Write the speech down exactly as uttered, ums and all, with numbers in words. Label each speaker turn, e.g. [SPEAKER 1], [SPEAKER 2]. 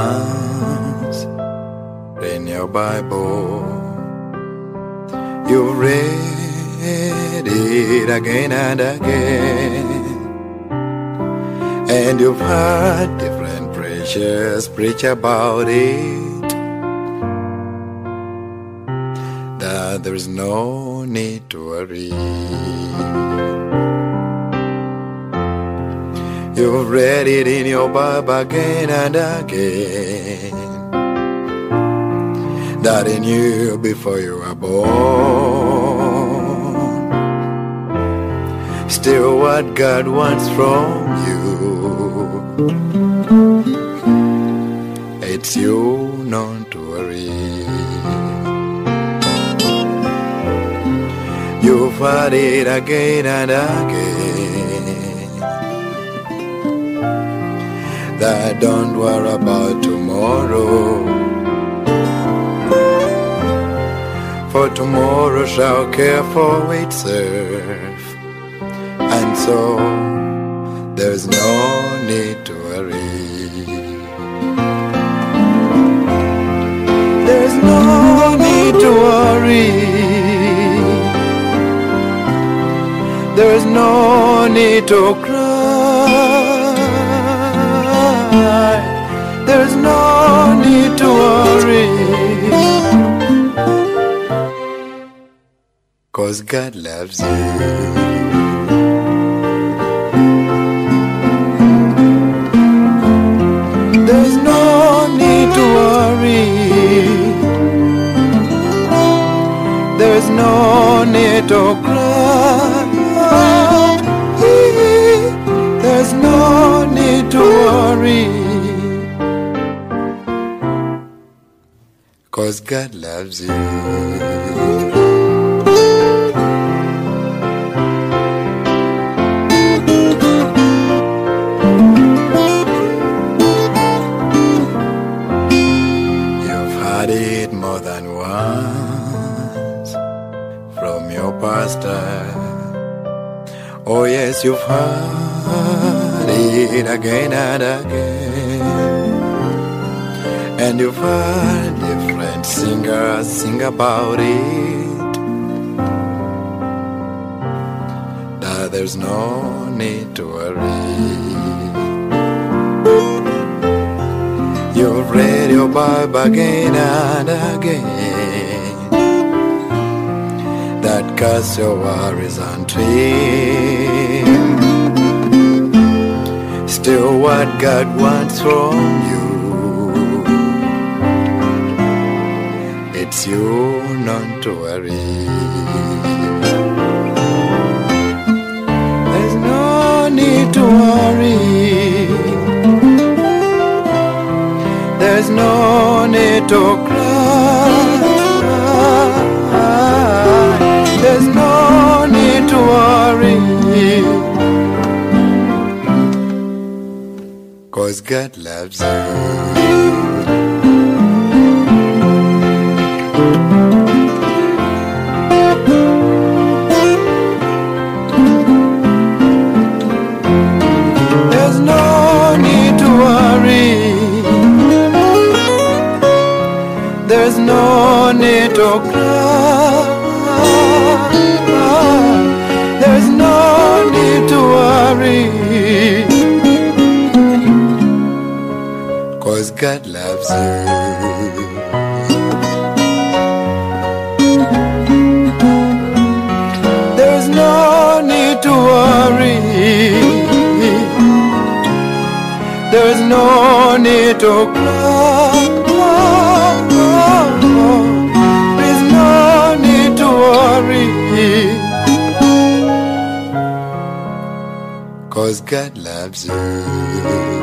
[SPEAKER 1] once in your Bible, you've read it again and again, and you've heard different preachers preach about it, that there's no need to worry. You've read it in your Bible again and again, that He knew before you were born. Still, what God wants from you, it's you not to worry. You've heard it again and again, that don't worry about tomorrow, for tomorrow shall care for itself, and so there's no need to worry. There's no need to worry. There's no need to cry. There's no need to worry, 'cause God loves you. There's no need to worry. There's no need to cry. There's no need to worry, 'cause God loves you. You've heard it more than once from your pastor. Oh yes, you've heard it again and again, and you've heard different singers sing about it, that there's no need to worry. You've read your Bible again and again, that cast your worries unto Him. Still, what God wants from you, it's you not to worry. There's no need to worry. There's no need to cry. There's no need to worry, 'cause God loves you. There's no need to worry. There's no need to cry. There's no need to worry, 'cause God loves you. There's no need to worry. There's no need to cry. There's no need to worry, 'cause God loves you.